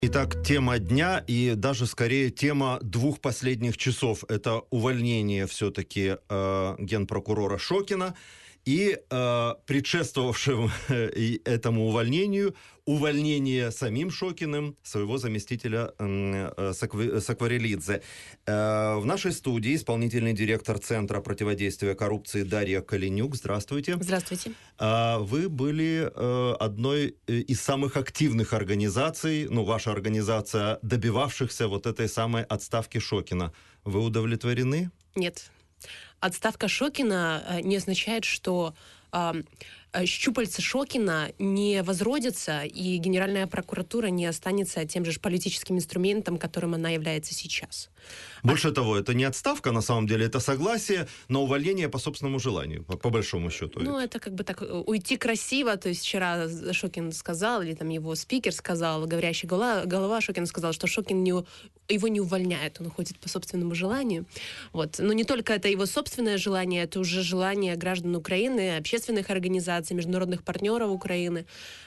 Итак, тема дня и даже скорее тема 2 последних часов. Это увольнение все-таки генпрокурора Шокина и предшествовавшим этому увольнению увольнение самим Шокиным своего заместителя Сакварелидзе. В нашей студии исполнительный директор Центра противодействия коррупции Дарья Калинюк. Здравствуйте. Здравствуйте. Вы были одной из самых активных организаций, ваша организация, добивавшихся вот этой самой отставки Шокина. Вы удовлетворены? Нет. Отставка Шокина не означает, что щупальца Шокина не возродятся, и Генеральная прокуратура не останется тем же политическим инструментом, которым она является сейчас. Больше того, это не отставка, на самом деле, это согласие на увольнение по собственному желанию, по большому счету. Это как бы так, уйти красиво, то есть вчера Шокин сказал, или там его спикер сказал, говорящий голова Шокина сказал, что Шокин его не увольняет, он уходит по собственному желанию. Но не только это его собственное желание, это уже желание граждан Украины, общественных организаций, международных партнеров Украины.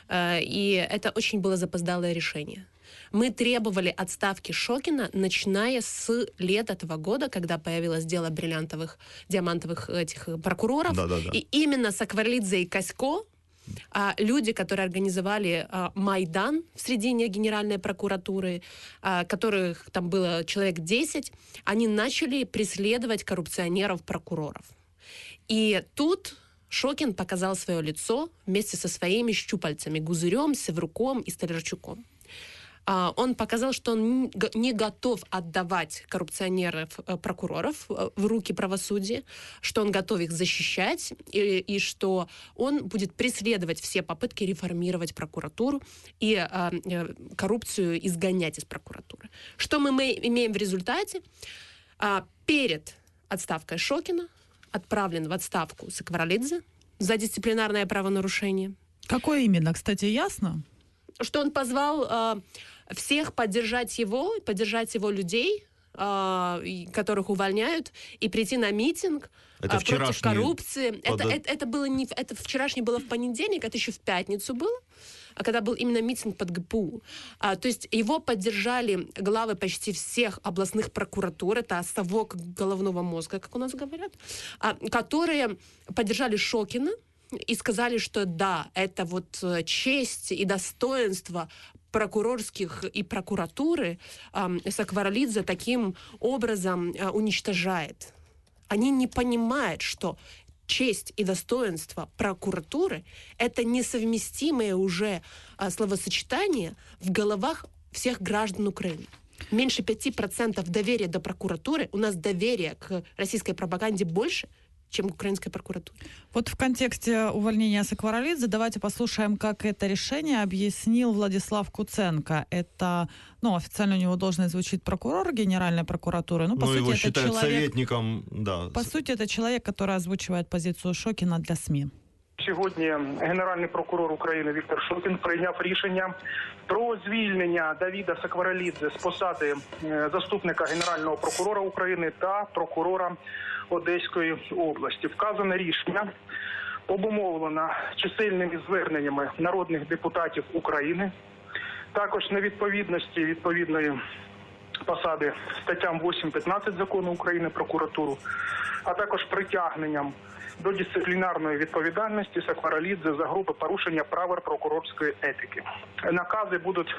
И это очень было запоздалое решение. Мы требовали отставки Шокина, начиная с лета этого года, когда появилось дело диамантовых этих прокуроров. Да. И именно Сакварелидзе и Касько, люди, которые организовали Майдан в середине Генеральной прокуратуры, которых там было человек 10, они начали преследовать коррупционеров-прокуроров. И тут Шокин показал свое лицо вместе со своими щупальцами Гузырем, Севруком и Столярчуком. Он показал, что он не готов отдавать коррупционеров-прокуроров в руки правосудия, что он готов их защищать, и что он будет преследовать все попытки реформировать прокуратуру и коррупцию изгонять из прокуратуры. Что мы имеем в результате? Перед отставкой Шокина отправлен в отставку Сакварелидзе за дисциплинарное правонарушение. Какое именно, кстати, ясно? Что он позвал всех поддержать его людей, которых увольняют, и прийти на митинг против коррупции. Это вчерашнее было в понедельник, это еще в пятницу было, когда был именно митинг под ГПУ. То есть его поддержали главы почти всех областных прокуратур, это совок головного мозга, как у нас говорят, которые поддержали Шокина и сказали, что да, это честь и достоинство прокурорских и прокуратуры Сакварелидзе таким образом уничтожает. Они не понимают, что честь и достоинство прокуратуры — это несовместимые уже словосочетания в головах всех граждан Украины. Меньше 5% доверия до прокуратуры, у нас доверие к российской пропаганде больше, чем к украинской прокуратуре. В контексте увольнения Сакварелидзе давайте послушаем, как это решение объяснил Владислав Куценко. Это, официально у него должность звучит прокурор Генеральной прокуратуры. По сути, его это считают человек, советником, да. По сути, это человек, который озвучивает позицию Шокина для СМИ. Сьогодні Генеральний прокурор України Віктор Шокін прийняв рішення про звільнення Давіда Сакварелідзе з посади заступника Генерального прокурора України та прокурора Одеської області. Вказане рішення обумовлено чисельними зверненнями народних депутатів України, також невідповідності відповідної посади статтям 8-15 Закону України про прокуратуру, а також притягненням до дисциплінарної відповідальності Сакварелідзе за грубе порушення правил прокурорської етики. Накази будуть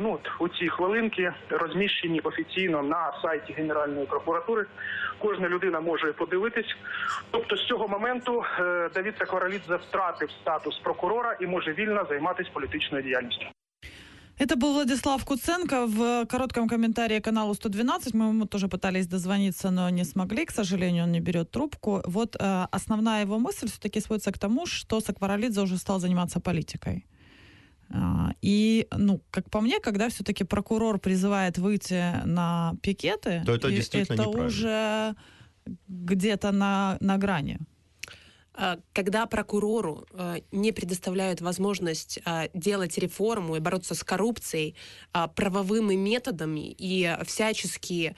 у ці хвилинки розміщені офіційно на сайті Генеральної прокуратури. Кожна людина може подивитись. Тобто з цього моменту Давид Сакварелідзе втратив статус прокурора і може вільно займатися політичною діяльністю. Это был Владислав Куценко в коротком комментарии каналу 112. Мы ему тоже пытались дозвониться, но не смогли. К сожалению, он не берет трубку. Основная его мысль все-таки сводится к тому, что Сакварелидзе уже стал заниматься политикой. И, как по мне, когда все-таки прокурор призывает выйти на пикеты, то это действительно это уже где-то на грани. Когда прокурору не предоставляют возможность делать реформу и бороться с коррупцией правовыми методами и всячески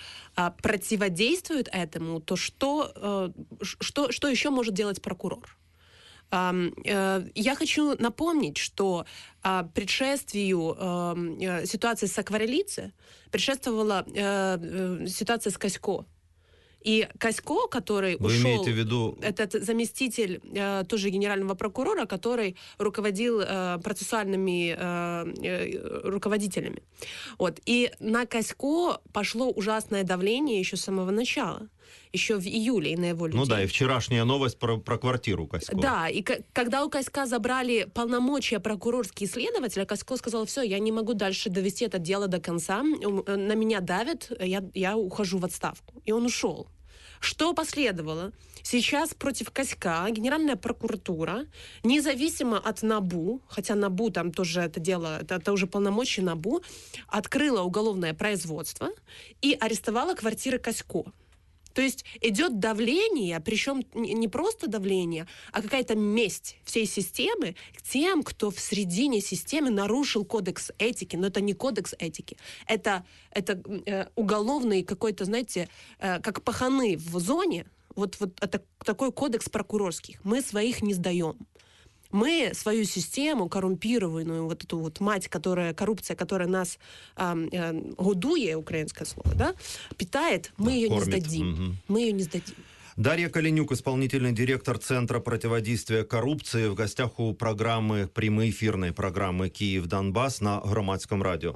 противодействуют этому, то что еще может делать прокурор? Я хочу напомнить, что предшествию ситуации с Сакварелидзе предшествовала ситуация с Касько. И Касько, который Вы ушел, имеете в виду... этот заместитель тоже генерального прокурора, который руководил процессуальными руководителями. Вот. И на Касько пошло ужасное давление еще с самого начала. Еще в июле и на его людей. Ну да, и вчерашняя новость про квартиру Касько. Да, и когда у Каська забрали полномочия прокурорские следователя, Касько сказал: все, я не могу дальше довести это дело до конца, на меня давят, я ухожу в отставку. И он ушел. Что последовало? Сейчас против Каська Генеральная прокуратура, независимо от НАБУ, хотя НАБУ там тоже это дело, это уже полномочия НАБУ, открыла уголовное производство и арестовала квартиры Касько. То есть идет давление, причем не просто давление, а какая-то месть всей системы к тем, кто в середине системы нарушил кодекс этики. Но это не кодекс этики, это уголовный какой-то, знаете, как паханы в зоне. Вот это такой кодекс прокурорских. Мы своих не сдаем. Мы свою систему коррумпированную, вот эту вот мать, коррупция, которая нас годує, украинское слово, да, питает, мы ее не сдадим. Угу. Мы ее не сдадим. Дарья Калинюк, исполнительный директор Центра противодействия коррупции, в гостях у программы, прямой эфирной программы «Киев-Донбасс» на Громадском радио.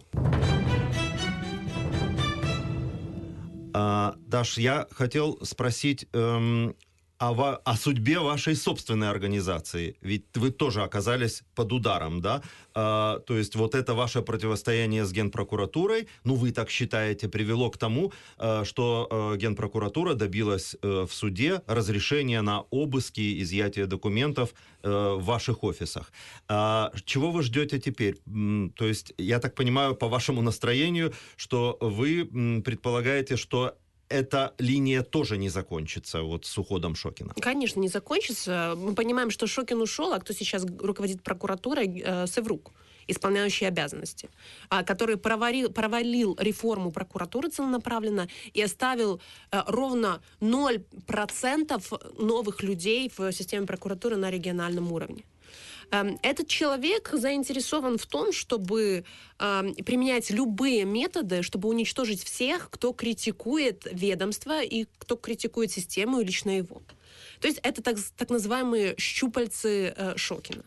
Даш, я хотел спросить о судьбе вашей собственной организации. Ведь вы тоже оказались под ударом, да? То есть вот это ваше противостояние с Генпрокуратурой, ну вы так считаете, привело к тому, что Генпрокуратура добилась в суде разрешения на обыски, изъятие документов в ваших офисах. Чего вы ждете теперь? То есть я так понимаю, по вашему настроению, что вы предполагаете, что эта линия тоже не закончится вот с уходом Шокина? Конечно, не закончится. Мы понимаем, что Шокин ушел, а кто сейчас руководит прокуратурой? Севрук, исполняющий обязанности, который провалил реформу прокуратуры целенаправленно и оставил ровно 0% новых людей в системе прокуратуры на региональном уровне. Этот человек заинтересован в том, чтобы применять любые методы, чтобы уничтожить всех, кто критикует ведомство и кто критикует систему и лично его. То есть это так называемые щупальцы Шокина.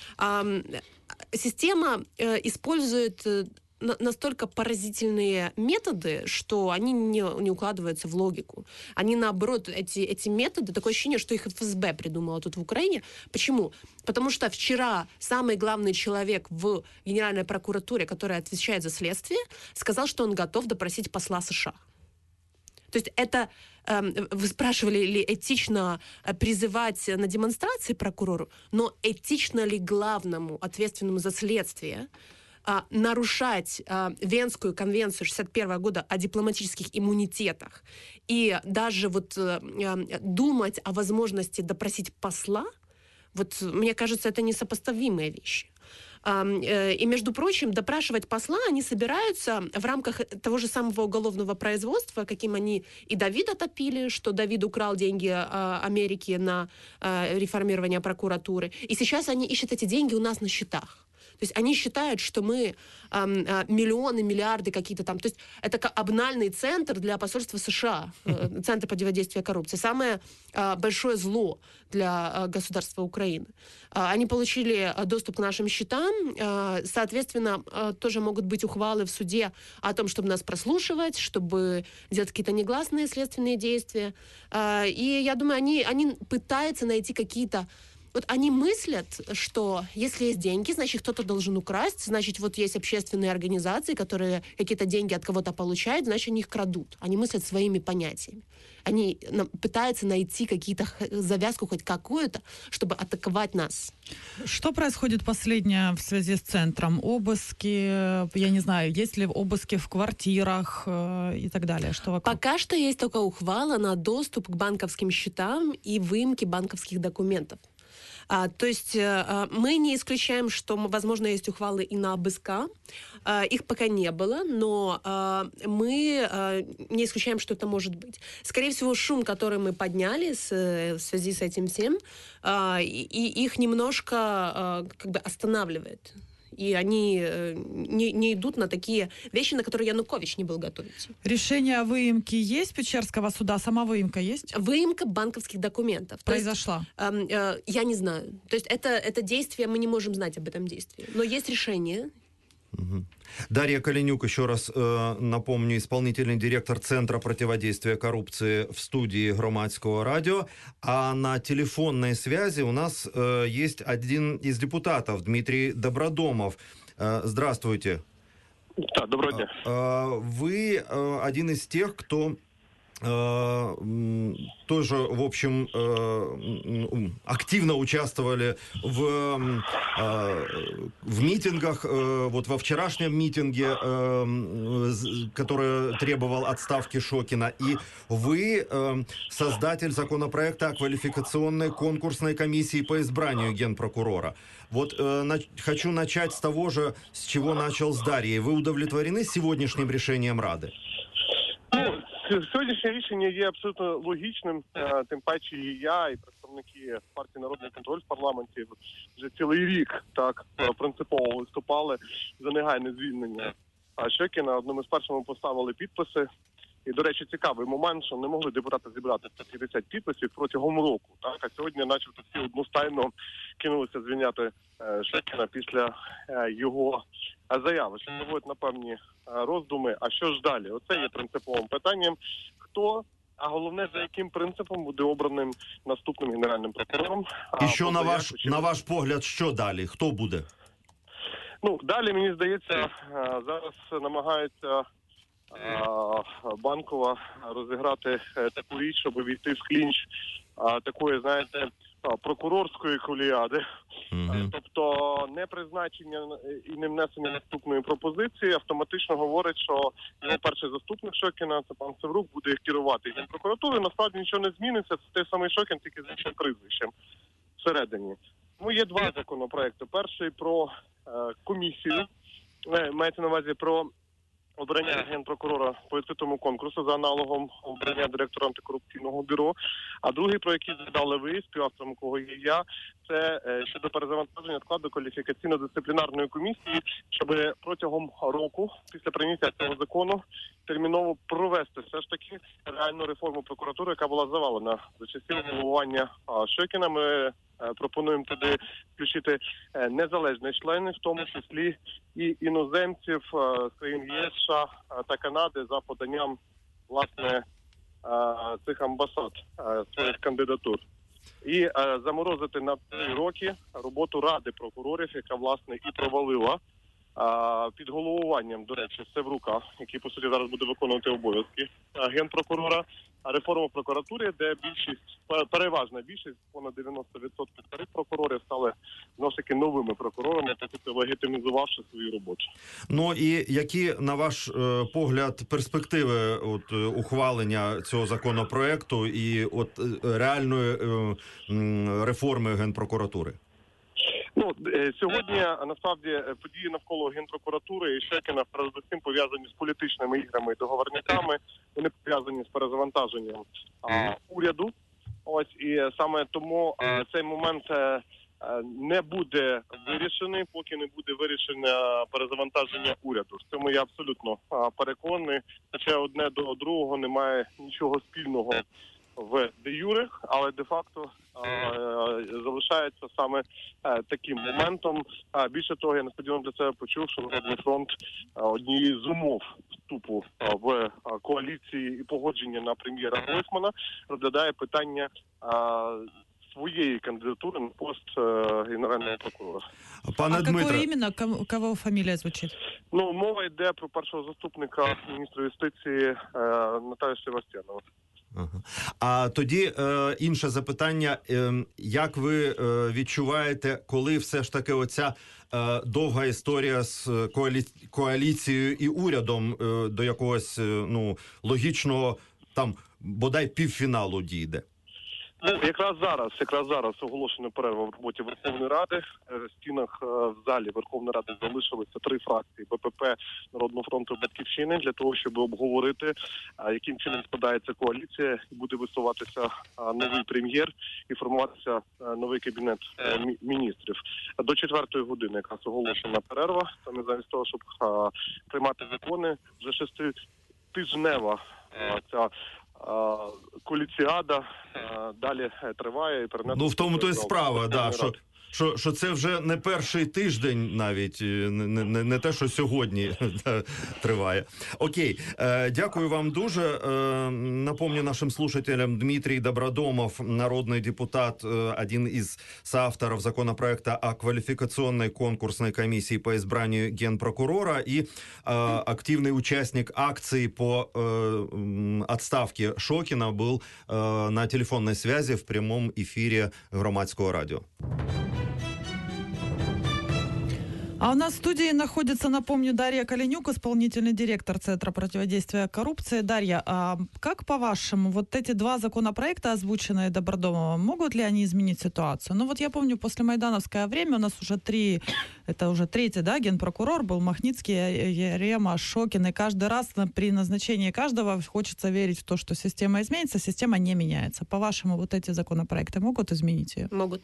Система использует настолько поразительные методы, что они не укладываются в логику. Они, наоборот, эти методы, такое ощущение, что их ФСБ придумала тут в Украине. Почему? Потому что вчера самый главный человек в Генеральной прокуратуре, который отвечает за следствие, сказал, что он готов допросить посла США. То есть это... Вы спрашивали, ли этично призывать на демонстрации прокурору, но этично ли главному, ответственному за следствие, нарушать Венскую конвенцию 1961 года о дипломатических иммунитетах и даже вот думать о возможности допросить посла, вот мне кажется, это несопоставимые вещи. И, между прочим, допрашивать посла они собираются в рамках того же самого уголовного производства, каким они и Давида топили, что Давид украл деньги Америки на реформирование прокуратуры. И сейчас они ищут эти деньги у нас на счетах. То есть они считают, что мы миллионы, миллиарды какие-то там. То есть это как обнальный центр для посольства США, Центр противодействия коррупции. Самое большое зло для государства Украины. Они получили доступ к нашим счетам, соответственно, тоже могут быть ухвалы в суде о том, чтобы нас прослушивать, чтобы делать какие-то негласные следственные действия. И я думаю, они пытаются найти какие-то... Вот они мыслят, что если есть деньги, значит, кто-то должен украсть, значит, вот есть общественные организации, которые какие-то деньги от кого-то получают, значит, они их крадут. Они мыслят своими понятиями. Они пытаются найти какие-то завязку хоть какую-то, чтобы атаковать нас. Что происходит последнее в связи с центром? Обыски, я не знаю, есть ли обыски в квартирах и так далее? Что вокруг? Пока что есть только ухвала на доступ к банковским счетам и выемке банковских документов. То есть мы не исключаем, что, возможно, есть ухвалы и на ОБСК. Их пока не было, но мы не исключаем, что это может быть. Скорее всего, шум, который мы подняли в связи с этим всем, и их немножко как бы останавливает. И они не идут на такие вещи, на которые Янукович не был готовить. Решение о выемке есть Печерского суда? Сама выемка есть? Выемка банковских документов. Произошла? Я не знаю. То есть это действие, мы не можем знать об этом действии. Но есть решение. Угу. Дарья Калинюк, еще раз напомню, исполнительный директор Центра противодействия коррупции в студии Громадского радио. А на телефонной связи у нас есть один из депутатов, Дмитрий Добродомов. Здравствуйте. Да, доброго дня. Вы один из тех, кто тоже, в общем, активно участвовали в митингах, вот во вчерашнем митинге, который требовал отставки Шокина. И вы создатель законопроекта о квалификационной конкурсной комиссии по избранию генпрокурора. Вот хочу начать с того же, с чего начал с Дарьей. Вы удовлетворены сегодняшним решением Рады? Сьогоднішнє рішення є абсолютно логічним, тим паче і я, і представники партії «Народний контроль» в парламенті вже цілий рік так принципово виступали за негайне звільнення Шокіна. Одним із перших ми поставили підписи. І, до речі, цікавий момент, що не могли депутати зібрати 150 підписів протягом року. Так? А сьогодні начебто всі одностайно кинулися звільняти Шокіна після його заяви, що наводить на певні роздуми. А що ж далі? Оце є принциповим питанням. Хто, а головне, за яким принципом буде обраним наступним генеральним прокурором? І що, на ваш погляд, що далі? Хто буде? Ну, далі, мені здається, зараз намагаються Банкова розіграти таку річ, щоб війти в клінч такої, знаєте, прокурорської коліади. Тобто не призначення і не внесення наступної пропозиції автоматично говорить, що його перший заступник Шокіна, це пан Севрук, буде керувати Генпрокуратурою. Насправді нічого не зміниться, це той самий Шокін, тільки з іншим прізвищем всередині. Тому є два законопроекти. Перший про комісію, мається на увазі про обрання генпрокурора по відкритому конкурсу за аналогом обрання директора антикорупційного бюро. А другий, про який згадали ви, співавтором якого є я, це щодо перезавантаження складу кваліфікаційно-дисциплінарної комісії, щоб протягом року, після прийняття цього закону, терміново провести все ж таки реальну реформу прокуратури, яка була завалена за часів головування Шокіна. Ми пропонуємо туди включити незалежних членів, в тому числі і іноземців з країн ЄС, США та Канади за поданням, власне, цих амбасад своїх кандидатур. І заморозити на 3 роки роботу Ради прокурорів, яка, власне, і провалила під головуванням, до речі, Севрука, який, по суті, зараз буде виконувати обов'язки генпрокурора, реформу прокуратури, де більшість, переважна більшість, понад 90% старих прокурорів стали, знову ж таки, новими прокурорами, легітимізувавши свою роботу. Ну і які, на ваш погляд, перспективи ухвалення цього законопроекту і реальної реформи Генпрокуратури? Ну, сьогодні, насправді, події навколо Генпрокуратури і Шокіна передусім пов'язані з політичними іграми і договорниками, вони пов'язані з перезавантаженням уряду. Ось, і саме тому цей момент не буде вирішений, поки не буде вирішення перезавантаження уряду. В цьому я абсолютно переконаний, хоча одне до другого немає нічого спільного в де-юре, але де-факто залишається саме таким моментом. Більше того, я несподівано для себе почув, що Народний фронт однією з умов вступу в коаліції і погодження на прем'єра Гройсмана розглядає питання своєї кандидатури на пост генерального прокурора. Пане Дмитре, какой іменно, кого фамілія звучить? Ну, мова йде про першого заступника міністра юстиції Наталію Севастьянову. Ага. А тоді інше запитання. Як ви відчуваєте, коли все ж таки оця довга історія з коаліцією і урядом до якогось логічного, там, бодай півфіналу дійде? Ну, якраз зараз оголошена перерва в роботі Верховної Ради. В стінах в залі Верховної Ради залишилися 3 фракції БПП, Народного фронту, Батьківщини для того, щоб обговорити, яким чином складається коаліція і буде висуватися новий прем'єр і формуватися новий кабінет міністрів. До 4-ї години якраз оголошена перерва. Саме замість того, щоб приймати закони, вже 6-тижнева ця коаліціада далі триває і перенесена. Ну, в тому то й справа, да, що це вже не перший тиждень навіть, не те, що сьогодні триває. Окей, дякую вам дуже. Напомню нашим слушателям, Дмитрий Добродомов, народный депутат, один из соавторов законопроекта о квалификационной конкурсной комиссии по избранию генпрокурора и активный участник акции по отставке Шокина, был на телефонной связи в прямом эфире Громадского радио. А у нас в студии находится, напомню, Дарья Калинюк, исполнительный директор Центра противодействия коррупции. Дарья, а как по-вашему, вот эти 2 законопроекта, озвученные Добродомовым, могут ли они изменить ситуацию? Ну вот я помню, после майдановское время у нас уже 3, это уже 3-й, да, генпрокурор был, Махницкий, Ярема, Шокин, и каждый раз при назначении каждого хочется верить в то, что система изменится, система не меняется. По-вашему, вот эти законопроекты могут изменить ее? Могут.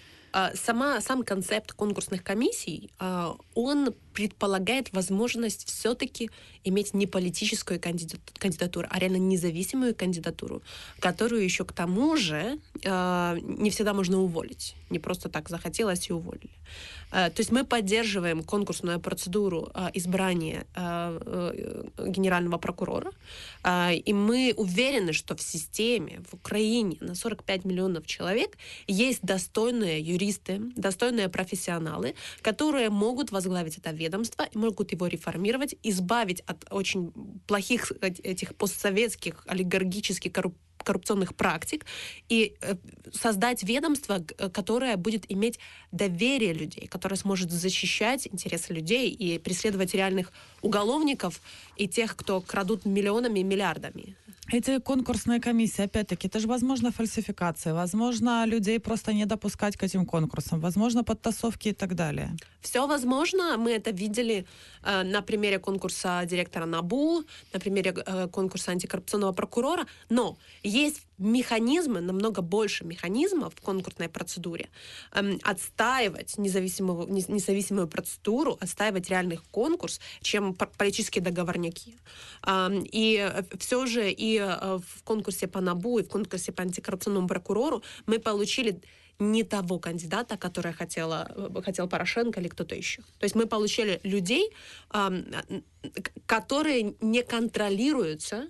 Сам концепт конкурсных комиссий, он предполагает возможность все-таки иметь не политическую кандидатуру, а реально независимую кандидатуру, которую еще к тому же не всегда можно уволить. Не просто так захотелось и уволили. То есть мы поддерживаем конкурсную процедуру избрания генерального прокурора, и мы уверены, что в системе, в Украине на 45 миллионов человек есть достойные юристы, достойные профессионалы, которые могут возглавить это ведомство, могут его реформировать, избавить от очень плохих этих постсоветских, олигархических, коррупционных практик и создать ведомство, которое будет иметь доверие людей, которое сможет защищать интересы людей и преследовать реальных уголовников и тех, кто крадут миллионами и миллиардами. Эти конкурсные комиссии, опять-таки, это же, возможно, фальсификации, возможно, людей просто не допускать к этим конкурсам, возможно, подтасовки и так далее. Все возможно. Мы это видели на примере конкурса директора НАБУ, на примере конкурса антикоррупционного прокурора. Но есть механизмы, намного больше механизмов в конкурсной процедуре. Отстаивать независимую процедуру, отстаивать реальный конкурс, чем политические договорняки. И все же и в конкурсе по НАБУ, и в конкурсе по антикоррупционному прокурору мы получили не того кандидата, который хотел Порошенко или кто-то еще. То есть мы получили людей, которые не контролируются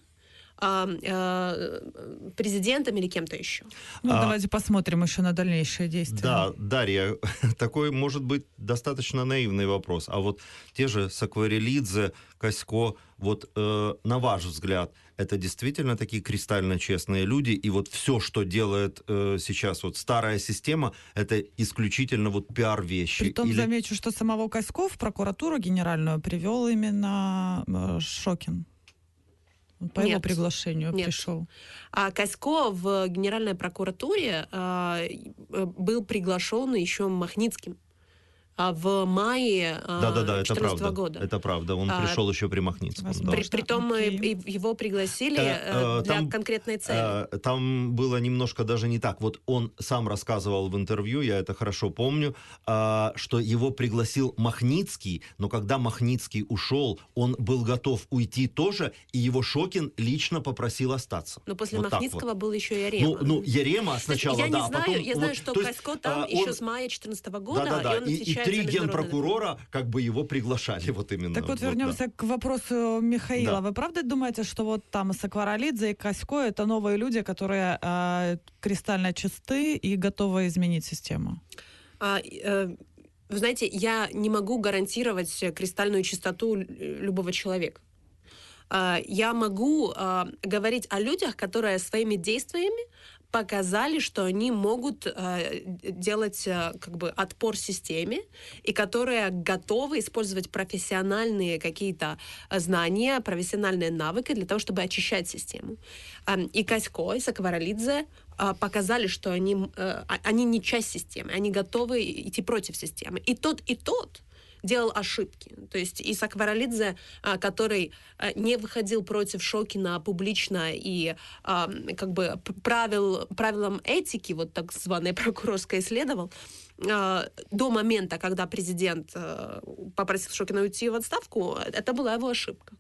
президентом или кем-то еще. Ну, давайте посмотрим еще на дальнейшие действия. Да, Дарья, такой, может быть, достаточно наивный вопрос. А вот те же Сакварелидзе, Касько, вот на ваш взгляд, это действительно такие кристально честные люди, и вот все, что делает сейчас вот старая система, это исключительно вот пиар-вещи. Притом замечу, что самого Касько в прокуратуру генеральную привел именно Шокин. По его приглашению пришел. А Касько в Генеральной прокуратуре был приглашен еще Махницким в мае 2014 года. Это правда. Он пришел еще при Махницком. Да. Притом его пригласили для конкретной цели. Там было немножко даже не так. Вот он сам рассказывал в интервью, я это хорошо помню, что его пригласил Махницкий, но когда Махницкий ушел, он был готов уйти тоже, и его Шокин лично попросил остаться. Но после вот Махницкого был еще Ярема. Ну, Ярема сначала, я да. Я знаю, что Касько там еще с мая 2014 года, и он отвечает. 3 генпрокурора как бы его приглашали вот именно. Так вот вернемся к вопросу Михаила. Да. Вы правда думаете, что вот там Сакварелидзе и Касько — это новые люди, которые кристально чисты и готовы изменить систему? Вы знаете, я не могу гарантировать кристальную чистоту любого человека. Я могу говорить о людях, которые своими действиями показали, что они могут делать как бы отпор системе, и которые готовы использовать профессиональные какие-то знания, профессиональные навыки для того, чтобы очищать систему. И Касько, и Сакваралидзе показали, что они не часть системы, они готовы идти против системы. И тот делал ошибки. То есть и Сакваралидзе, который не выходил против Шокина публично и как бы правилам этики, вот так званой прокурорской, следовал, до момента, когда президент попросил Шокина уйти в отставку, это была его ошибка.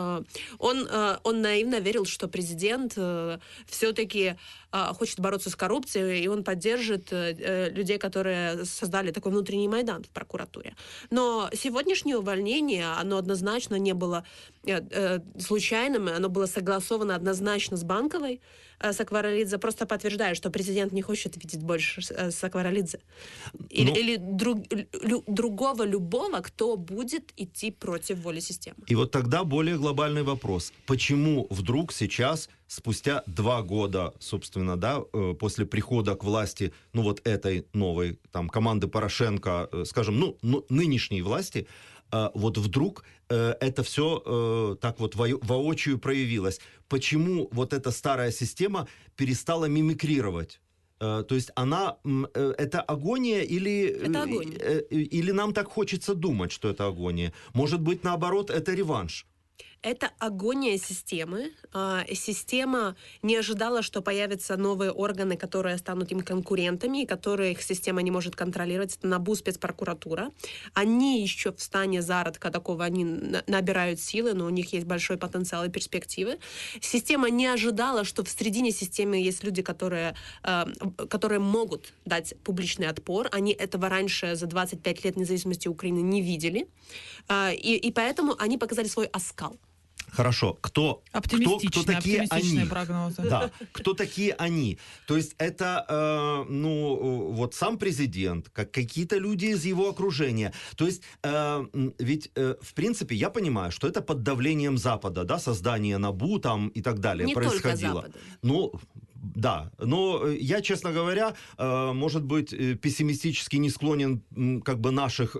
Он наивно верил, что президент все-таки хочет бороться с коррупцией, и он поддержит людей, которые создали такой внутренний Майдан в прокуратуре. Но сегодняшнее увольнение, оно однозначно не было случайным, оно было согласовано однозначно с Банковой. Сакваралидзе просто подтверждает, что президент не хочет видеть больше Сакваралидзе. Или другого любого, кто будет идти против воли системы. И вот тогда более глобальный вопрос. Почему вдруг сейчас, спустя 2 года, собственно, да, после прихода к власти, ну вот этой новой там команды Порошенко, скажем, нынешней власти, вот вдруг это все так вот воочию проявилось. Почему вот эта старая система перестала мимикрировать? То есть это агония или... Это агония. Или нам так хочется думать, что это агония? Может быть, наоборот, это реванш? Это агония системы. Система не ожидала, что появятся новые органы, которые станут им конкурентами, и которых система не может контролировать. Это НАБУ, спецпрокуратура. Они еще в стане зародка такого, они набирают силы, но у них есть большой потенциал и перспективы. Система не ожидала, что в середине системы есть люди, которые могут дать публичный отпор. Они этого раньше за 25 лет независимости Украины не видели. И поэтому они показали свой оскал. Хорошо, кто такие они? Прогнозы. Да, кто такие они? То есть это, вот сам президент, как какие-то люди из его окружения. То есть ведь, в принципе, я понимаю, что это под давлением Запада, да, создание НАБУ там и так далее не происходило. Только Запада. Да, но я, честно говоря, может быть, пессимистически не склонен как бы наших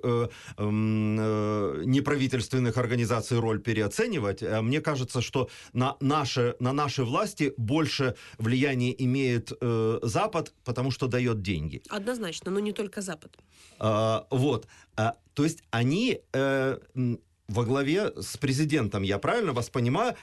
неправительственных организаций роль переоценивать. Мне кажется, что на наши власти больше влияния имеет Запад, потому что дает деньги. Однозначно, но не только Запад. Вот. То есть они... во главе с президентом, я правильно вас понимаю,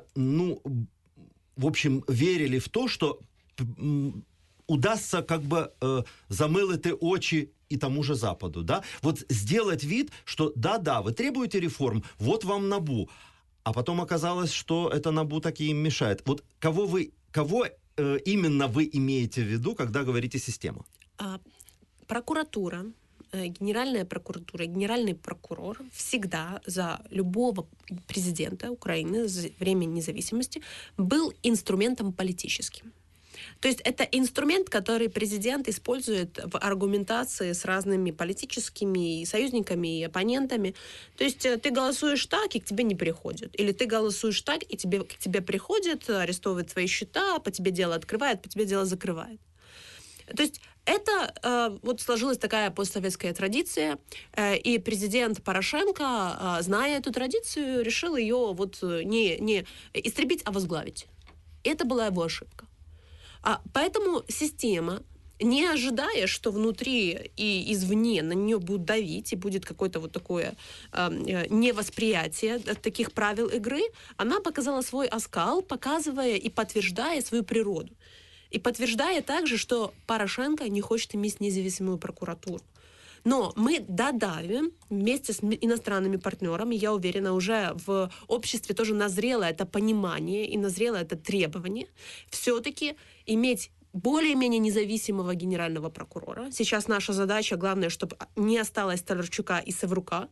в общем, верили в то, что удастся как бы замилити очі и тому же Западу, да? Вот сделать вид, что да, вы требуете реформ, вот вам НАБУ. А потом оказалось, что это НАБУ таки им мешает. Вот кого именно вы имеете в виду, когда говорите «система»? Прокуратура, Генеральная прокуратура, генеральный прокурор всегда за любого президента Украины за время независимости был инструментом политическим. То есть это инструмент, который президент использует в аргументации с разными политическими союзниками и оппонентами. То есть ты голосуешь так, и к тебе не приходят. Или ты голосуешь так, и к тебе приходят, арестовывают твои счета, по тебе дело открывают, по тебе дело закрывают. То есть это вот сложилась такая постсоветская традиция, и президент Порошенко, зная эту традицию, решил ее вот не истребить, а возглавить. И это была его ошибка. Поэтому система, не ожидая, что внутри и извне на нее будут давить, и будет какое-то вот такое невосприятие таких правил игры, она показала свой оскал, показывая и подтверждая свою природу. И подтверждая также, что Порошенко не хочет иметь независимую прокуратуру. Но мы додавим вместе с иностранными партнерами, я уверена, уже в обществе тоже назрело это понимание и назрело это требование все-таки иметь более-менее независимого генерального прокурора. Сейчас наша задача, главное, чтобы не осталось Толерчука и Саврука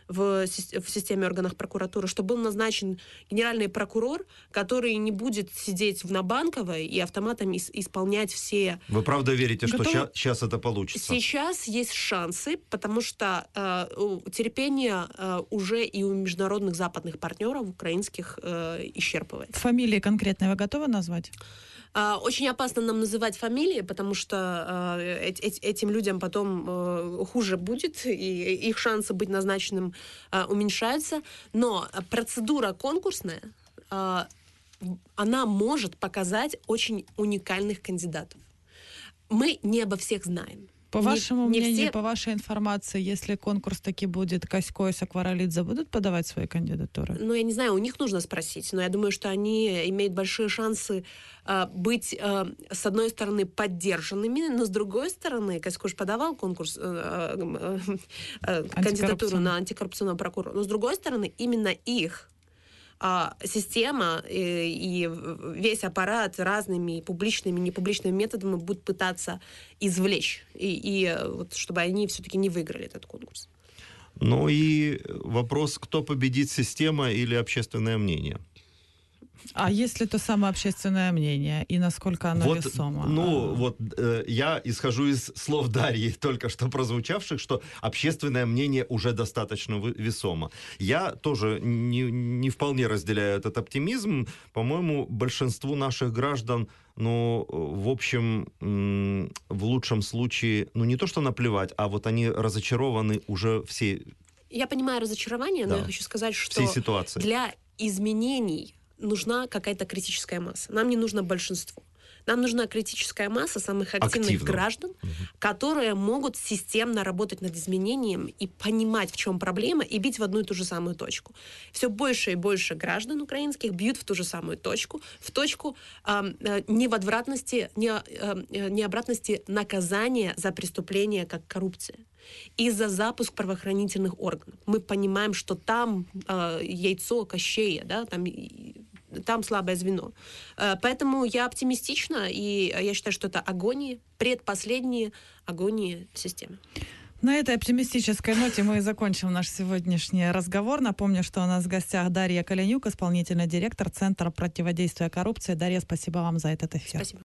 в системе органов прокуратуры, чтобы был назначен генеральный прокурор, который не будет сидеть на Банковой и автоматом исполнять все... Вы правда верите, что сейчас это получится? Сейчас есть шансы, потому что терпение уже и у международных западных партнеров украинских исчерпывается. Фамилии конкретные вы готовы назвать? Очень опасно нам называть фамилии, потому что этим людям потом хуже будет, и их шансы быть назначенным уменьшаются. Но процедура конкурсная, она может показать очень уникальных кандидатов. Мы не обо всех знаем. По вашему мнению, по вашей информации, если конкурс таки будет, Касько и Сакваралидзе будут подавать свои кандидатуры? Ну, я не знаю, у них нужно спросить, но я думаю, что они имеют большие шансы быть, с одной стороны, поддержанными, но с другой стороны, Касько же подавал конкурс, кандидатуру на антикоррупционного прокурора, но с другой стороны, именно их система и весь аппарат разными публичными и непубличными методами будут пытаться извлечь, и вот, чтобы они все-таки не выиграли этот конкурс. Ну и вопрос, кто победит, система или общественное мнение? А есть ли то самое общественное мнение, и насколько оно весомо? Ну, я исхожу из слов Дарьи, только что прозвучавших, что общественное мнение уже достаточно весомо. Я тоже не вполне разделяю этот оптимизм. По-моему, большинству наших граждан, в общем, в лучшем случае, не то что наплевать, а вот они разочарованы уже все. Я понимаю разочарование, но я хочу сказать, что для изменений нужна какая-то критическая масса. Нам не нужно большинство. Нам нужна критическая масса самых активных граждан, которые могут системно работать над изменением и понимать, в чем проблема, и бить в одну и ту же самую точку. Все больше и больше граждан украинских бьют в ту же самую точку, в точку необратности наказания за преступления, как коррупция, и за запуск правоохранительных органов. Мы понимаем, что там яйцо Кощея, да, там слабое звено. Поэтому я оптимистична, и я считаю, что это агония, предпоследние агонии системы. На этой оптимистической ноте мы и закончим наш сегодняшний разговор. Напомню, что у нас в гостях Дарья Калянюк, исполнительный директор Центра противодействия коррупции. Дарья, спасибо вам за этот эфир. Спасибо.